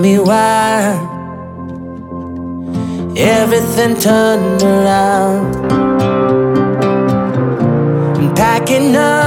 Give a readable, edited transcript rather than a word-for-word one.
me why everything turned around. I'm packing up